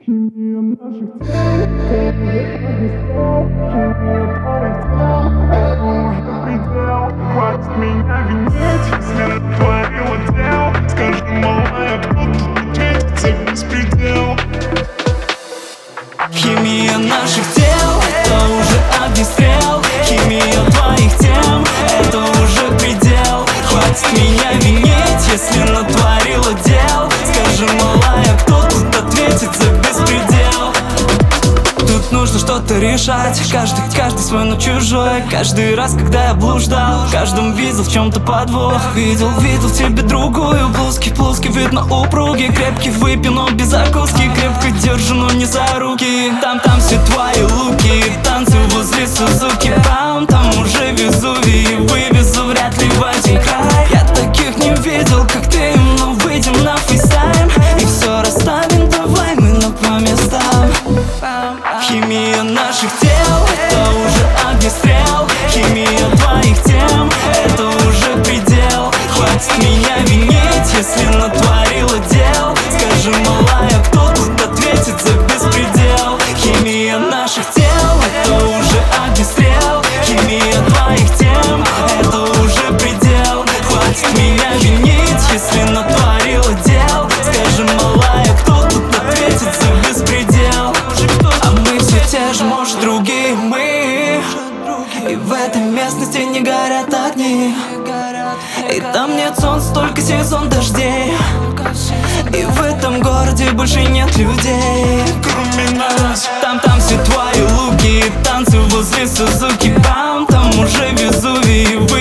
Химия наших тел, это уже огнестрел. Химия твоих тел, это уже предел. Хватит меня винить, если натворила дел. Скажи, малая, кто тут ответит за беспредел? Химия наших тел, это уже огнестрел. Химия твоих тем, это уже предел. Хватит меня винить, если натворила дел. Скажи, малая, кто тут ответит за беспредел? Тут нужно что-то решать. Каждый свой, но чужой. Каждый раз, когда я блуждал, в каждом видел в чем-то подвох. Видел в тебе другую. Плоский видно упругий. Крепкий выпью, но без закуски. Крепко держу, но не за руки. Там все твои луки. Танцы возле Сузуки. Там уже Везувий. Вывезу вряд ли в один край. Я таких не видел, как ты. Но выйдем на фейстайм и все расставим. Давай мы по местам. Химия наших тел, это уже огнестрел. Химия твоих тем, это уже предел. Хватит меня винить, если натворила дел. Скажи, малая, кто тут ответит за беспредел? Химия наших тел, это уже огнестрел. Химия твоих тем, это уже предел. Хватит меня винить, если натворила дел. Скажи, малая, кто тут ответит за беспредел? А мы все те же, может, другие мы. И в этой местности не горят огни. И там нет солнца, только сезон дождей. И в этом городе больше нет людей, кроме нас. Там все твои луки. Танцы возле Сузуки. Там уже Везувий.